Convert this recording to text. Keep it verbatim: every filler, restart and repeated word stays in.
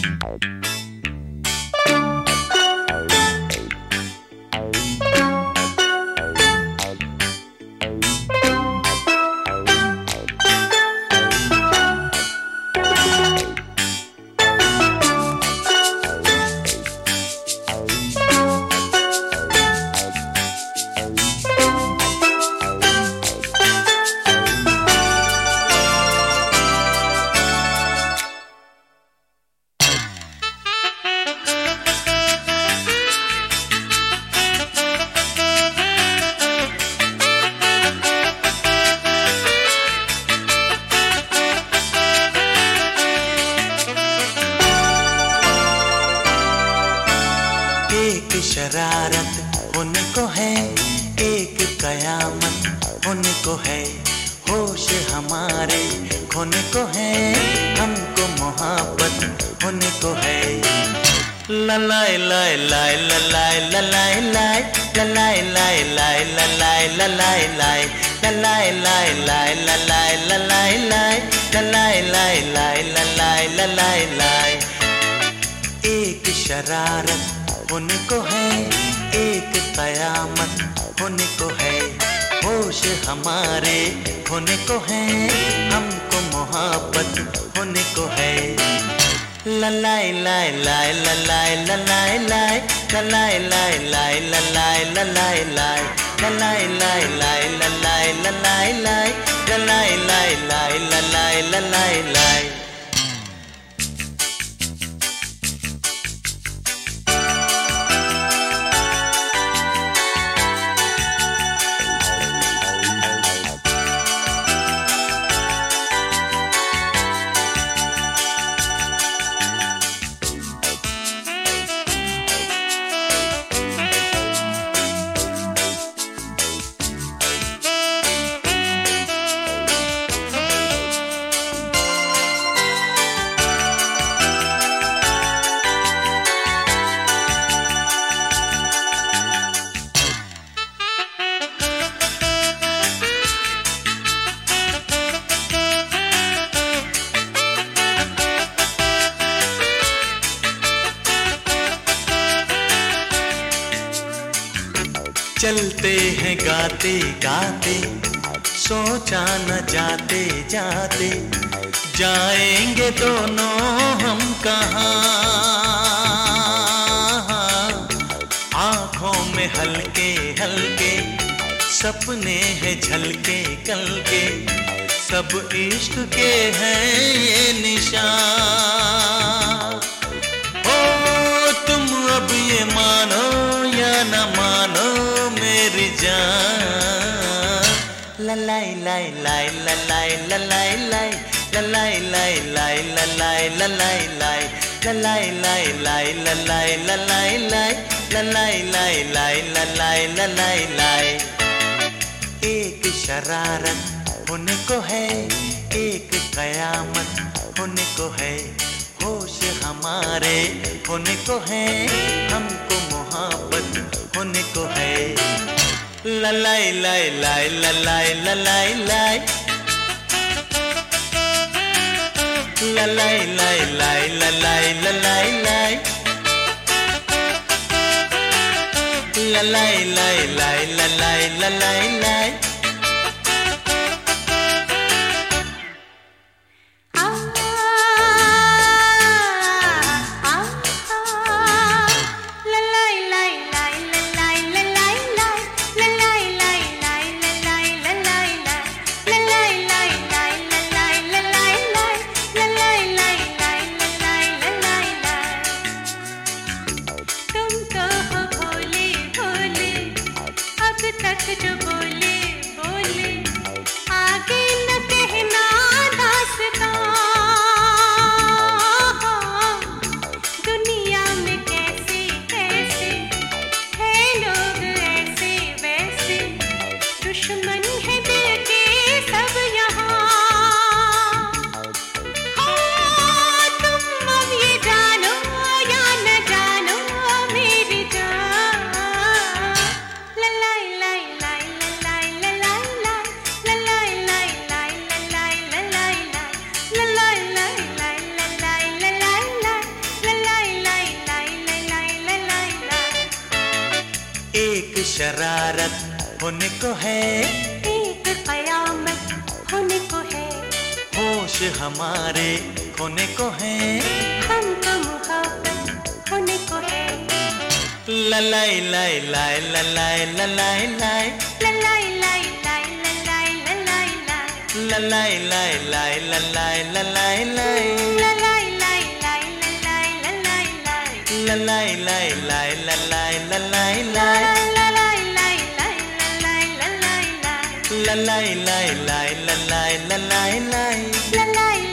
एक शरारत होने को है, एक कयामत होने को है, होश हमारे खोने को है, हमको मोहब्बत होने को है। ललाए लाए लाए ललाए ललाए लाए ललाए लाए लाए ललाए ललाए लाए ललाए लाए लाए ललाए ललाए लाए ललाए लाए लाए ललाए ललाए लाए। एक शरारत होने को है, एक कयामत होने को है, होश हमारे खोने को है, हमको मोहब्बत होने को है। ललाए लाए लाए ललाए ललाए लाए ललाए लाए लाए ललाए ललाए लाए ललाए लाए लाए ललाए ललाए लाए ललाए लाए लाए ललाए ललाए लाए। चलते हैं गाते गाते, सोचा न जाते जाते, जाएंगे दोनों हम कहाँ। आँखों में हल्के हल्के सपने हैं झलके कल के, सब इश्क के हैं ये निशान। ओ तुम अब ये मानो या न मानो मेरी जान। ललाई लाई लाई ललाई ललाई लाई ललाई लाई लाई ललाई ललाई लाई ललाई लाई लाई ललाई ललाई लाई ललाई लाई लाई ललाई ललाई लाई। एक शरारत होने को है, एक कयामत होने को है, होश हमारे होने को है, हमको मोहब्बत होने को है। ललाई लाई लाई ललाई ललाई लाई ललाई लाई लाई ललाई ललाई लाई ललाई लाई लाई ललाई ललाई लाई। तक जो बोले शरारत होने को है, एक कयामत होने को है, होश हमारे खोने को है, हमको मोहब्बत होने को है। ललाई लाई लाई ललाई ललाई लाई ललाई लाई लाई ललाई ललाई लाई ललाई लाई लाई ललाई ललाई लाई ललाई लाई लाई ललाई ललाई लाई ललाई लाई लाई ललाई ललाई लाई ललाई लाई लाई ललाई ललाई लाई ललाई लाई लाई ललाई ललाई लाई ललाई